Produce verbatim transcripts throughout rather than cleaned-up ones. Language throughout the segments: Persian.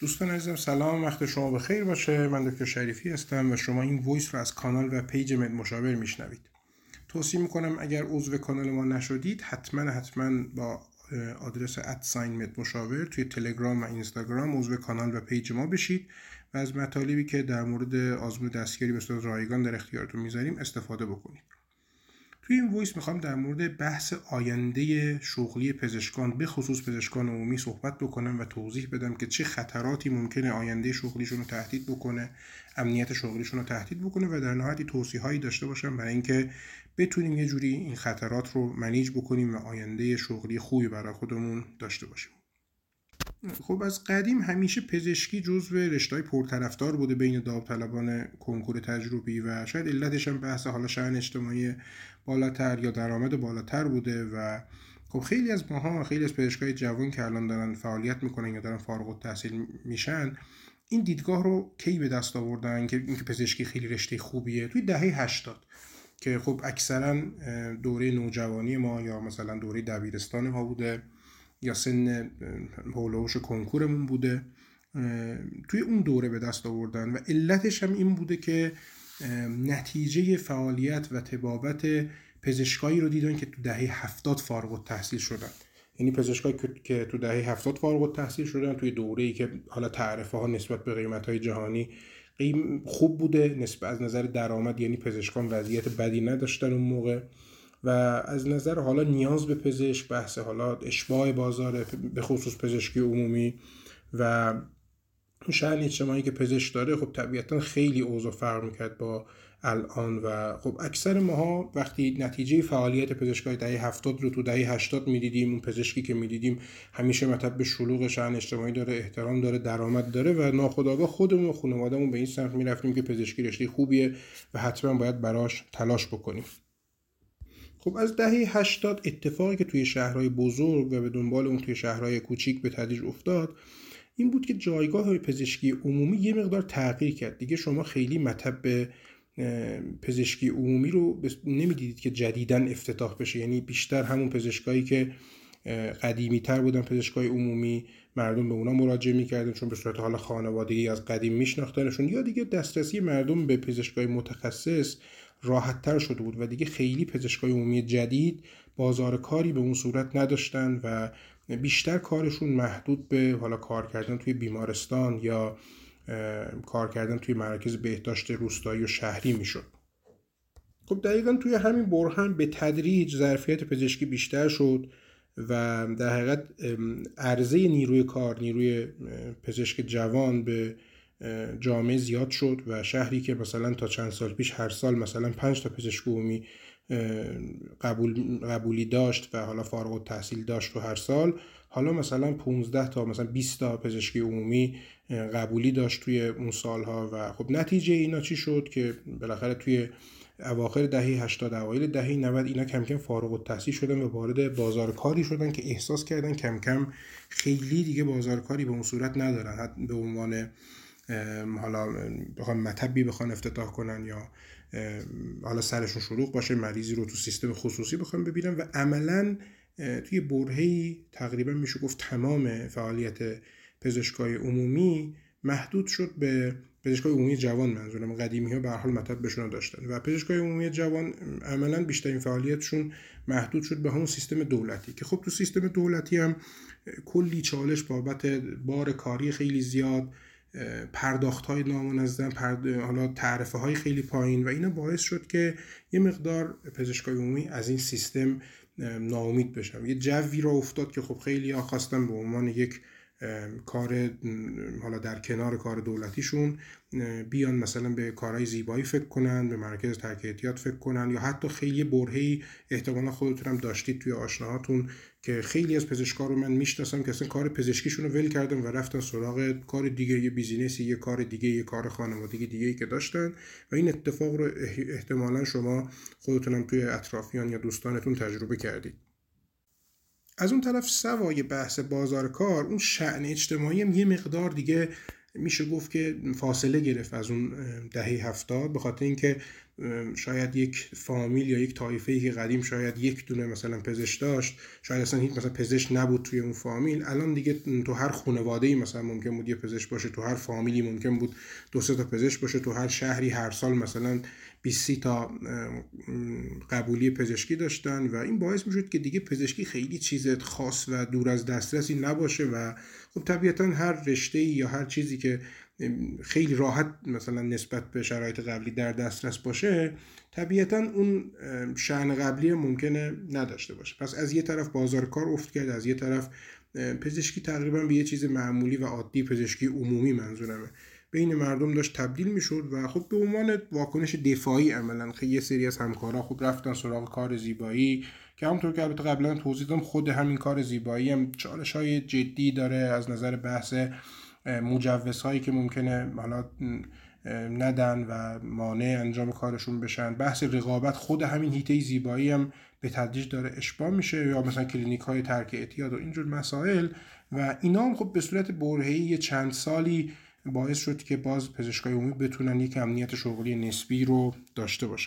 دوستان عزیزم سلام، وقت شما بخیر باشه. من دکتر شریفی هستم و شما این وایس رو از کانال و پیج مد مشاور میشنوید. توصیه میکنم اگر عضو کانال ما نشدید حتما حتما با آدرس ادساین مد مشاور توی تلگرام و اینستاگرام عضو کانال و پیج ما بشید و از مطالبی که در مورد آزمون دستیاری به صورت رایگان در اختیارتون میذاریم استفاده بکنید. توی این وایس میخوام در مورد بحث آینده شغلی پزشکان به خصوص پزشکان عمومی صحبت بکنم و توضیح بدم که چه خطراتی ممکنه آینده شغلیشون رو تهدید بکنه، امنیت شغلیشون رو تهدید بکنه و در نهایت توصیه‌هایی داشته باشم برای اینکه بتونیم یه جوری این خطرات رو منیج بکنیم و آینده شغلی خوبی برای خودمون داشته باشیم. خب از قدیم همیشه پزشکی جزو رشته‌های پرطرفدار بوده بین داوطلبان کنکور تجربی و شاید علتش هم بحث حالا شأن اجتماعی بالاتر یا درآمد بالاتر بوده و خب خیلی از ماها، خیلی از پزشکای جوان که الان دارن فعالیت میکنن یا دارن فارغ التحصیل میشن این دیدگاه رو کی به دست آوردن که اینکه پزشکی خیلی رشته خوبیه؟ توی دهه هشتاد که خب اکثرا دوره نوجوانی ما یا مثلا دوره دبیرستان ما بوده یا سن هولوش کنکورمون بوده، توی اون دوره به دست آوردن و علتش هم این بوده که نتیجه فعالیت و طبابت پزشکایی رو دیدن که تو دهه هفتاد فارغ التحصیل شدن. یعنی پزشکایی که تو دهه هفتاد فارغ التحصیل شدن توی دوره‌ای که حالا تعرفه ها نسبت به قیمت‌های جهانی خوب بوده، نسبت از نظر درآمد یعنی پزشکان وضعیت بدی نداشتن اون موقع و از نظر حالا نیاز به پزشک، بحث حالا اشباع بازار به خصوص پزشکی عمومی و شأن اجتماعی که پزشک داره خب طبیعتا خیلی اوضاع فرق میکرد با الان و خب اکثر ماها وقتی نتیجه فعالیت پزشکای دهه هفتاد رو تو دهه هشتاد میدیدیم، اون پزشکی که میدیدیم همیشه مطب به شلوغ شأن اجتماعی داره، احترام داره، درآمد داره و ناخودآگاه خودمون و خانواده‌مون به این سمت میرفتیم که پزشکی رشته خوبیه و حتما باید براش تلاش بکنیم. خب از دهه هشتاد اتفاقی که توی شهرهای بزرگ و به دنبال اون توی شهرهای کوچیک به تدریج افتاد این بود که جایگاه پزشکی عمومی یه مقدار تغییر کرد. دیگه شما خیلی مطب پزشکی عمومی رو نمیدیدید که جدیداً افتتاح بشه، یعنی بیشتر همون پزشکایی که قدیمی تر بودن پزشکای عمومی مردم به اونا مراجعه میکردن چون به صورت حال خانوادگی از قدیم میشناختنشون یا دیگه دسترسی مردم به پزشکای متخصص راحت تر شده بود و دیگه خیلی پزشکای عمومی جدید بازار کاری به اون صورت نداشتن و بیشتر کارشون محدود به حالا کار کردن توی بیمارستان یا کار کردن توی مراکز بهداشت روستایی و شهری میشد. خب دقیقاً توی همین برهه به تدریج ظرفیت پزشکی بیشتر شد و در حقیقت عرضه نیروی کار، نیروی پزشک جوان به جامعه زیاد شد و شهری که مثلا تا چند سال پیش هر سال مثلا پنج تا پزشک عمومی قبول قبولی داشت و حالا فارغ التحصیل داشت و هر سال حالا مثلا پانزده تا مثلا بیست تا پزشکی عمومی قبولی داشت توی اون سالها و خب نتیجه اینا چی شد که بالاخره توی اواخر دهه هشتاد اوایل دهه نود اینا کم کم فارغ التحصیل شدن و وارد بازار کاری شدن که احساس کردن کم کم خیلی دیگه بازار کاری به اون صورت ندارن، حتی به عنوان حالا بخوان مطبی بخوان افتتاح کنن یا حالا سرشون شلوغ باشه مریضی رو تو سیستم خصوصی بخوان ببینن و عملاً توی برهه‌ای تقریبا میشه گفت تمام فعالیت پزشکای عمومی محدود شد به پزشکای عمومی جوان. منظورم قدیمی‌ها به هر حال مطبشون داشتن و پزشکای عمومی جوان عملاً بیشترین فعالیتشون محدود شد به همون سیستم دولتی که خب تو سیستم دولتی هم کلی چالش بابت بار کاری خیلی زیاد، پرداخت‌های نامنظم، پرد... حالا تعرفه‌های خیلی پایین و اینا باعث شد که یه مقدار پزشکای عمومی از این سیستم ناامید بشن. یه جوی را افتاد که خب خیلی ها خواستن به عنوان یک کار حالا در کنار کار دولتیشون بیان مثلا به کارهای زیبایی فکر کنن، به مرکز ترک اعتیاد فکر کنن یا حتی خیلی برهه‌ای احتمالا خودتون هم داشتید توی آشناهاتون که خیلی از پزشکا رو من میشناسم که اصلا کار پزشکیشون رو ول کردن و رفتن سراغ کار دیگه، یه بیزینسی، یه کار دیگه، یه کار خانوادگی دیگه‌ای که داشتن و این اتفاق رو احتمالا شما خودتون هم توی اطرافیان یا دوستانتون تجربه کردید. از اون طرف سوای بحث بازار کار اون شأن اجتماعی هم یه مقدار دیگه میشه گفت که فاصله گرفت از اون دهه هفتاد، به خاطر اینکه شاید یک فامیل یا یک طایفه‌ای که قدیم شاید یک دونه مثلا پزشک داشت، شاید اصلا هیچ مثلا پزشک نبود توی اون فامیل، الان دیگه تو هر خانواده‌ای مثلا ممکن بود یه پزشک باشه، تو هر فامیلی ممکن بود دو سه تا پزشک باشه، تو هر شهری هر سال مثلا بیست تا قبولی پزشکی داشتن و این باعث میشد که دیگه پزشکی خیلی چیز خاص و دور از دسترسی نباشه و خب طبیعتا هر رشته‌ای یا هر چیزی که خیلی راحت مثلا نسبت به شرایط قبلی در دسترس باشه طبیعتا اون شأن قبلی ممکنه نداشته باشه. پس از یه طرف بازار کار افت کرد، از یه طرف پزشکی تقریبا به یه چیز معمولی و عادی، پزشکی عمومی منظورمه، بین مردم داشت تبدیل میشد و خب به عنوان واکنش دفاعی عملاً خیلی یه سری از همکارا خوب رفتن سراغ کار زیبایی که همونطور که البته قبلا توضیح دادم خود همین کار زیبایی هم چالش‌های جدی داره از نظر بحث مجوزهایی که ممکنه حالا ندن و مانع انجام کارشون بشن، بحث رقابت خود همین حیطه زیبایی هم به تدریج داره اشباع میشه، یا مثلا کلینیک های ترک اعتیاد و اینجور مسائل و اینا هم خب به صورت برهه‌ای چند سالی باعث شد که باز پزشکای عمومی بتونن یک امنیت شغلی نسبی رو داشته باشن.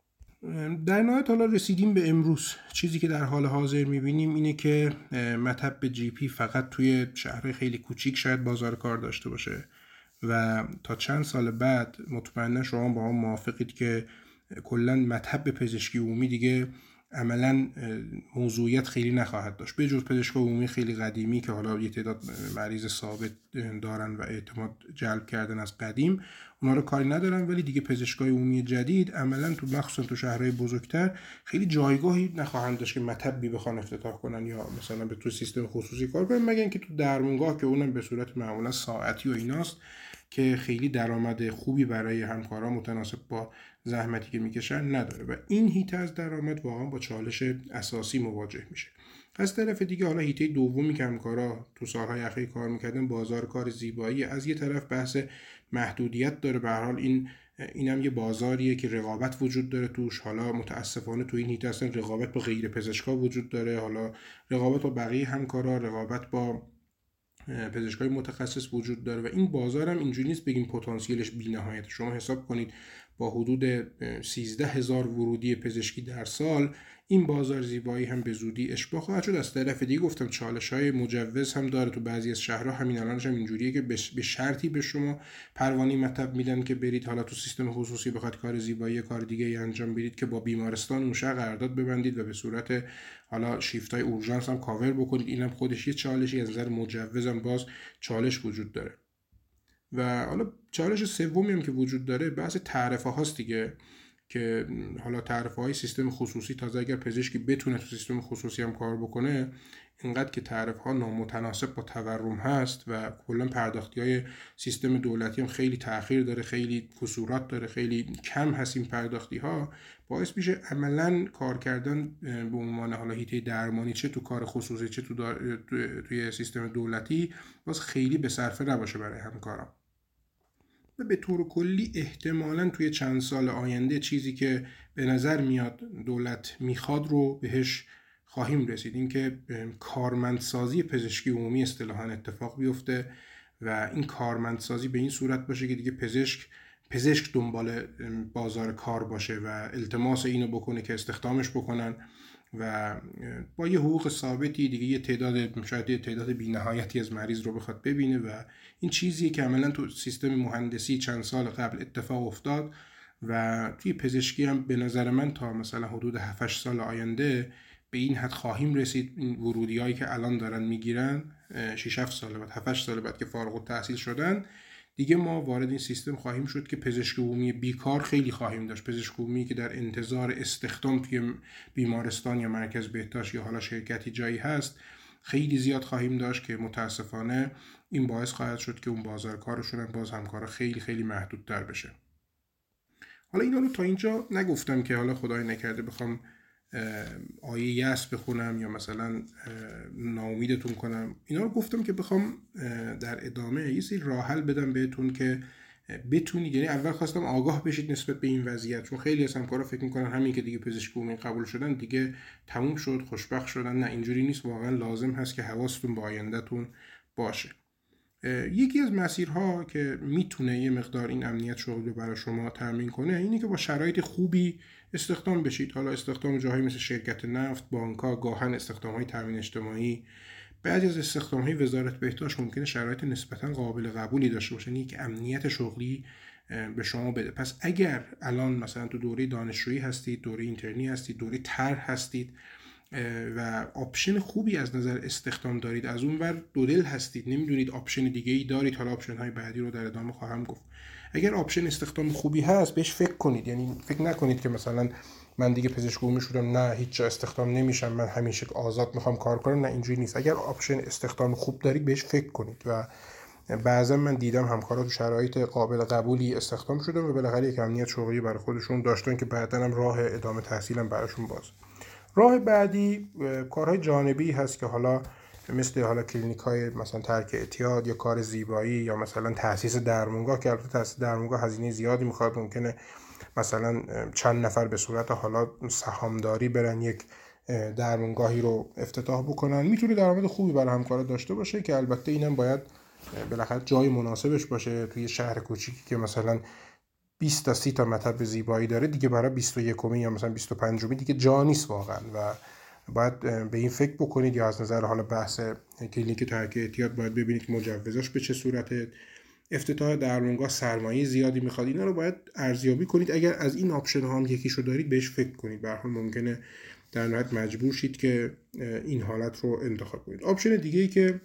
در نهایت حالا رسیدیم به امروز. چیزی که در حال حاضر میبینیم اینه که مطب جی پی فقط توی شهرهای خیلی کوچیک شاید بازار کار داشته باشه و تا چند سال بعد مطمئنا شما با هم موافقید که کلا مطب پزشکی عمومی دیگه عملا موضوعیت خیلی نخواهد داشت، به جز پزشکای عمومی خیلی قدیمی که حالا یه تعداد مریض ثابت دارن و اعتماد جلب کردن از قدیم، اونا رو کاری ندارن، ولی دیگه پزشکای عمومی جدید عملا تو مخصوصا تو شهرهای بزرگتر خیلی جایگاهی نخواهند داشت که مطبی بخوان افتتاح کنن یا مثلا به تو سیستم خصوصی کار کنن، مگر اینکه تو درمونگاه که اونم به صورت معمولا ساعتی و ایناست که خیلی درآمد خوبی برای همکارا متناسب با زحمتی که میکشن نداره و این هیته از درآمد واقعا با چالش اساسی مواجه میشه. از طرف دیگه حالا هیته دومی که همکارا تو سالهای اخیر کار میکردن بازار کار زیبایی، از یه طرف بحث محدودیت داره، به هر حال این اینم یه بازاریه که رقابت وجود داره توش، حالا متاسفانه تو این هیته اصلا رقابت با غیر پزشکا وجود داره، حالا رقابت با بقیه همکارا، رقابت با پزشکای متخصص وجود داره و این بازار هم اینجوری نیست بگیم پتانسیلش بی‌نهایت. شما حساب کنید با حدود سیزده هزار ورودی پزشکی در سال این بازار زیبایی هم به زودی اشباع خواهد شد. از طرف دیگه گفتم چالش‌های مجوز هم داره، تو بعضی از شهرها همین الانش هم اینجوریه که به شرطی به شما پروانه مطب میدن که برید حالا تو سیستم خصوصی بخواد کار زیبایی کار دیگه ای انجام بدید که با بیمارستان اون شهر قرارداد ببندید و به صورت حالا شیفت‌های اورژانس هم کاور بکنید. اینم خودش یه چالشی از نظر مجوز هم باز چالش وجود داره. و حالا چالش سومی هم که وجود داره بحث تعرفه هاست دیگه، که حالا تعرفه های سیستم خصوصی تازه اگر پزشکی بتونه تو سیستم خصوصی هم کار بکنه، اینقدر که تعرفه ها نامتناسب با تورم هست و کلا پرداختی های سیستم دولتی هم خیلی تأخیر داره، خیلی کسورات داره، خیلی کم هست این پرداختی ها، باعث میشه عملا کار کردن به عنوان حالا حیطه درمانی چه تو کار خصوصی چه تو دار... توی سیستم دولتی باز خیلی به صرفه نباشه برای همکاران. و به طور کلی احتمالاً توی چند سال آینده چیزی که به نظر میاد دولت میخواد رو بهش خواهیم رسید، اینکه کارمندسازی پزشکی عمومی اصطلاحاً اتفاق بیفته و این کارمندسازی به این صورت باشه که دیگه پزشک پزشک دنبال بازار کار باشه و التماس اینو بکنه که استخدامش بکنن و با یه حقوق ثابتی دیگه یه تعداد شاید یه تعداد بی‌نهایتی از مریض رو بخواد ببینه و این چیزیه که عملاً تو سیستم مهندسی چند سال قبل اتفاق افتاد و توی پزشکی هم به نظر من تا مثلا حدود هفت هشت سال آینده به این حد خواهیم رسید. این ورودیایی که الان دارن میگیرن شش هفت سال بعد هفت هشت سال بعد که فارغ التحصیل شدن دیگه ما وارد این سیستم خواهیم شد که پزشک عمومی بیکار خیلی خواهیم داشت، پزشک عمومی که در انتظار استخدام توی بیمارستان یا مرکز بهداشت یا حالا شرکتی جایی هست خیلی زیاد خواهیم داشت که متاسفانه این باعث خواهد شد که اون بازار کارشون باز همکارا خیلی خیلی محدودتر بشه. حالا اینا رو تا اینجا نگفتم که حالا خدای نکرده بخوام آیه یأس بخونم یا مثلا ناامیدتون کنم، اینا رو گفتم که بخوام در ادامه یه سری راه حل بدم بهتون که بتونید، یعنی اول خواستم آگاه بشید نسبت به این وضعیت، چون خیلی از همکارا فکر میکنن همین که دیگه پزشک عمومی قبول شدن دیگه تموم شد خوشبخت شدن. نه، اینجوری نیست، واقعا لازم هست که حواستون با آیندهتون باشه. یکی از مسیرها که میتونه یه مقدار این امنیت شغلی رو برای شما تامین کنه اینه که با شرایط خوبی استخدام بشید. حالا استخدام جاهایی مثل شرکت نفت، بانک‌ها، گاهن استخدام‌های تامین اجتماعی، بعضی از استخدام‌های وزارت بهداشت ممکنه شرایط نسبتاً قابل قبولی داشته باشن، یک امنیت شغلی به شما بده. پس اگر الان مثلا تو دوره دانشجویی هستید، دوره اینترنی هستید، دوره طرح هستید و آپشن خوبی از نظر استخدام دارید، از اون ور دو دل هستید، نمیدونید آپشن دیگه ای دارید، حالا آپشن های بعدی رو در ادامه خواهم گفت. اگر آپشن استخدام خوبی هست بهش فکر کنید. یعنی فکر نکنید که مثلا من دیگه پزشک عمومی شدم، نه هیچ جا استخدام نمیشم، من همیشه آزاد میخوام کار کنم. نه، اینجوری نیست. اگر آپشن استخدام خوب دارید بهش فکر کنید. و بعضا من دیدم همکارا تو شرایط قابل قبولی استخدام شدن و بالاخره یک امنیت شغلی برای خودشون داشتن که بعداً هم راه ادامه تحصیلم براشون باز. راه بعدی کارهای جانبی هست که حالا مثل حالا کلینیک های مثلا ترک اعتیاد یا کار زیبایی یا مثلا تأسیس درمانگاه، که البته تأسیس درمانگاه هزینه زیادی میخواد. ممکنه مثلا چند نفر به صورت حالا سهامداری برن یک درمانگاهی رو افتتاح بکنن. میتونه درآمد خوبی برای همکارا داشته باشه که البته اینم باید بالاخره جای مناسبش باشه. توی شهر کوچیکی که مثلا بیست تا سی تا مطب زیبایی داره، دیگه برای بیست و یکمی یا مثلا بیست و پنجمی دیگه جا نیست واقعا و باید به این فکر بکنید. یا از نظر حالا بحث کلینیک ترک اعتیاد باید ببینید که مجوزش به چه صورته. افتتاح درمانگاه سرمایه زیادی میخواد، اینا رو باید ارزیابی کنید. اگر از این آپشن ها هم یکیشو دارید بهش فکر کنید. به هر حال ممکنه در نهایت مجبور شید که این حالت رو انتخاب کنید. آپشن دیگه ای که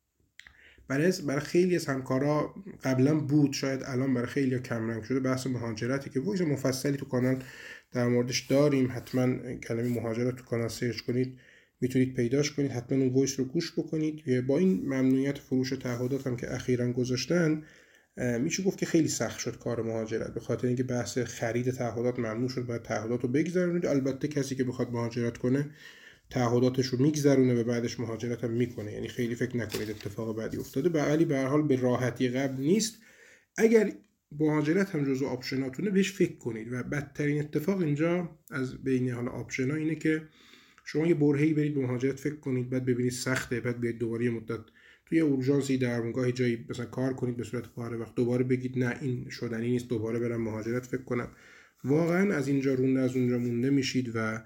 برای برای خیلی از همکارا قبلا بود، شاید الان برای خیلی کم رنگ شده، بحث مهاجرتی که وایس مفصلی تو کانال در موردش داریم. حتما کلمه مهاجرت تو کانال سرچ کنید، میتونید پیداش کنید. حتما اون وایس رو گوش بکنید. با این ممنوعیت فروش تعهدات هم که اخیراً گذاشتن، میشه گفت که خیلی سخت شد کار مهاجرت، به خاطر اینکه بحث خرید تعهدات ممنوع شد. باید تعهدات رو بگذرونید. البته کسی که بخواد مهاجرت کنه تعهداتش رو میگذرونه و بعدش مهاجرت هم میکنه. یعنی خیلی فکر نکنید اتفاق بعدی افتاده. ولی به هر حال به راحتی قبل نیست. اگر مهاجرت هم جزو آپشناتونه بهش فکر کنید. و بدترین اتفاق اینجا از بین حالا آپشنا اینه که شما یه برهه‌ای برید به مهاجرت فکر کنید، بعد ببینید سخته، بعد بیاید دوباره مدت توی اورژانسی درمانگاهی جایی مثلا کار کنید به صورت پاره وقت، دوباره بگید نه این شدنی نیست، دوباره برم مهاجرت فکر کنم. واقعا از اینجا رونده از اونجا مونده میشید و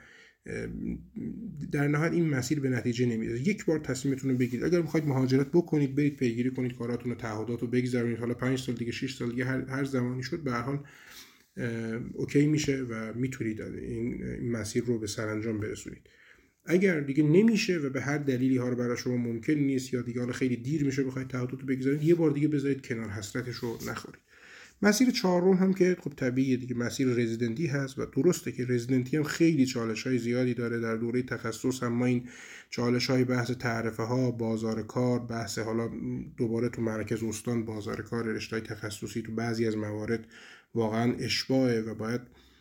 در نهایت این مسیر به نتیجه نمیرسه. یک بار تصمیمتون رو بگیرید. اگر میخواید مهاجرت بکنید، برید پیگیری کنید کاراتون و تعهدات رو بگذرونید. حالا پنج سال دیگه، شش سال دیگه، هر هر زمانی شد به هر حال اوکی میشه و میتونید این مسیر رو به سرانجام برسونید. اگر دیگه نمیشه و به هر دلیلی ها رو برای شما ممکن نیست یا دیگه حالا خیلی دیر میشه بخواید تعهدات رو بگذارید، یه بار دیگه بذارید کنار، حسرتش رو نخورید. مسیر چهارم هم که خب طبیعیه دیگه، مسیر رزیدنتی هست و درسته که رزیدنتی هم خیلی چالش‌های زیادی داره. در دوره تخصص هم ما این چالش‌های بحث تعرفه ها، بازار کار، بحث حالا دوباره تو مرکز استان بازار کار، رشته‌های تخصصی تو بعضی از موارد واقعا اشباهه و باید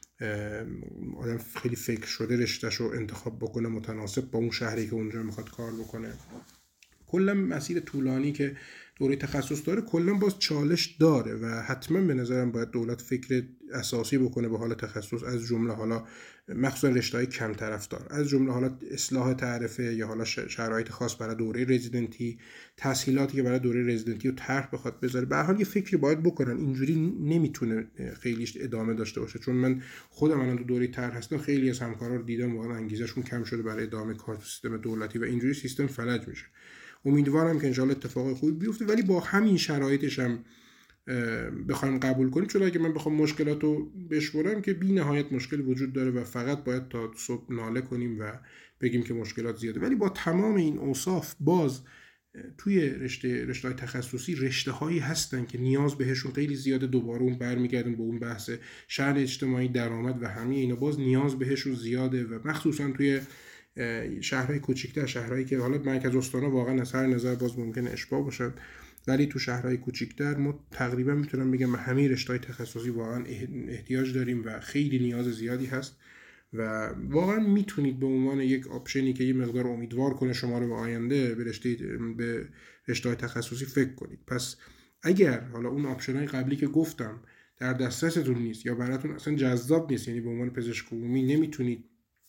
آدم خیلی فکر شده رشته‌ش رو انتخاب بکنه متناسب با اون شهری که اونجا میخواد کار بکنه. کلا مسیر طولانی که دوره تخصص داره کلا باز چالش داره و حتما به نظرم باید دولت فکر اساسی بکنه به حال تخصص، از جمله حالا مخصوصا رشته‌های کم طرفدار، از جمله حالا اصلاح تعرفه یا حالا شرایط خاص برای دوره رزیدنتی، تسهیلاتی که برای دوره رزیدنتی رو طرح بخواد بذاره. به هر حال یه فکری باید بکنن. اینجوری نمیتونه خیلیش ادامه داشته باشه. چون من خودم الان تو دوره طرح هستم، خیلی از همکارا رو دیدم واقعا انگیزشون کم شده برای ادامه کار تو سیستم دولتی و اینجوری سیستم فلج میشه. امیدوارم که انشالله اتفاق خوبی بیفته، ولی با همین شرایطش هم بخوایم قبول کنیم. چون اگه من بخوام مشکلات رو بشمرم که بی نهایت مشکل وجود داره و فقط باید تا صبح ناله کنیم و بگیم که مشکلات زیاده. ولی با تمام این اوصاف باز توی رشته رشته‌های تخصصی رشته‌هایی هستن که نیاز بهشون خیلی زیاده. دوباره اون برمیگردیم به اون بحث شأن اجتماعی، درآمد و همه اینا، باز نیاز بهشون زیاده و مخصوصا توی شهرهای کوچیک‌تر، شهرهایی که حالا مرکز استان‌ها واقعا از هر نظر باز ممکنه اشباح باشن، ولی تو شهرهای کوچیک‌تر ما تقریبا میتونم بگم همه رشته‌های تخصصی واقعا احتیاج داریم و خیلی نیاز زیادی هست و واقعا میتونید به عنوان یک آپشنی که یه مقدار امیدوار کنه شما رو به آینده به رشته به رشته‌های تخصصی فکر کنید. پس اگر حالا اون آپشن‌های قبلی که گفتم در دسترستون نیست یا براتون اصلا جذاب نیست، یعنی به عنوان پزشک عمومی نمیتونید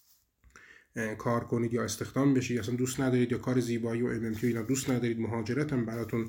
کار کنید یا استخدام بشید، اصلا دوست ندارید، یا کار زیبایی و ام ام تی اینا دوست ندارید، مهاجرت هم براتون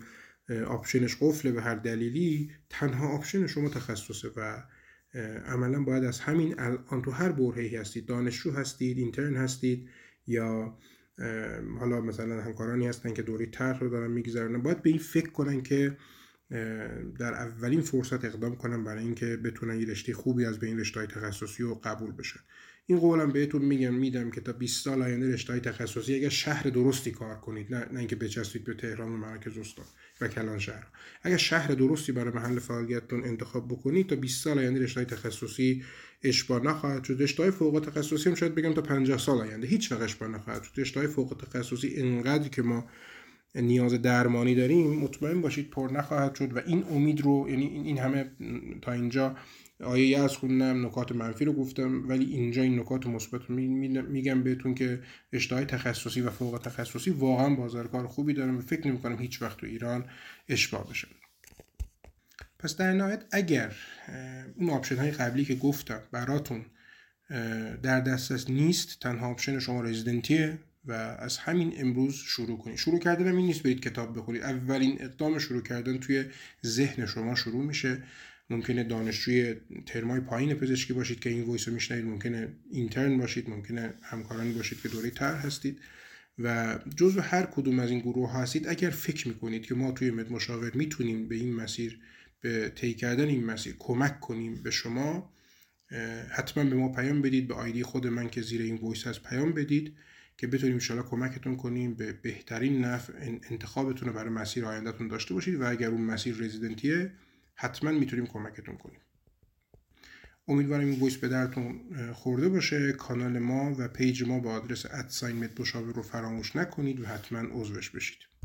آپشنش قفله به هر دلیلی، تنها آپشن شما تخصصه و عملا باید از همین الان تو هر برهه‌ای هستید، دانشجو هستید، اینترن هستید یا حالا مثلا همکارانی هستن که دوره طرح رو دارن میگذرونن، باید به این فکر کنن که در اولین فرصت اقدام کنن برای اینکه بتونن یه رشته خوبی از بین رشته‌های تخصصی رو قبول بشن. این قولم بهتون میگم میدم که تا بیست سال آینده رشته‌های تخصصی اگر شهر درستی کار کنید، نه نه اینکه بچسبید به تهران و مراکز استان و کلان شهر، اگر شهر درستی برای محل فعالیتتون انتخاب بکنید تا بیست سال آینده رشته‌های تخصصی اشباع نخواهد شد. رشته‌های فوق تخصصی هم شاید بگم تا پنجاه سال آینده هیچ وقت اشباع نخواهد شد. رشته‌های فوق تخصصی اینقدر که ما نیاز درمانی داریم مطمئن باشید پر نخواهد شد و این امید رو، یعنی این همه تا اینجا آیه از خوندم، نکات منفی رو گفتم، ولی اینجا این نکات مثبت رو میگم بهتون که رشته‌های تخصصی و فوق تخصصی واقعا بازار کار خوبی دارن و فکر نمی‌کنم هیچ وقت تو ایران اشباع بشن. پس در نهایت اگر اون آپشن های قبلی که گفتم براتون در دسترس نیست، تنها آپشن شما رزیدنتیه و از همین امروز شروع کنید. شروع کردن هم این نیست برید کتاب بخونید، اولین اقدام شروع کردن توی ذهن شما شروع میشه. ممکنه دانشجوی ترمای پایین پزشکی باشید که این وایس رو میشنوید، ممکنه اینترن باشید، ممکنه همکارانی باشید که دوره طرح هستید و جزو هر کدوم از این گروه ها هستید. اگر فکر میکنید که ما توی مد مشاور میتونیم به این مسیر، به طی کردن این مسیر کمک کنیم به شما، حتما به ما پیام بدید، به آیدی خود من که زیر این وایس هست پیام بدید که بتونیم ان شاءالله کمکتون کنیم به بهترین نفع انتخابتون رو برای مسیر آیندهتون داشته باشید و اگر اون مسیر رزیدنتیه حتما میتونیم کمکتون کنیم. امیدوارم این وایس به درتون خورده باشه. کانال ما و پیج ما با آدرس ات ساین مد مشاور رو فراموش نکنید و حتما عضوش بشید.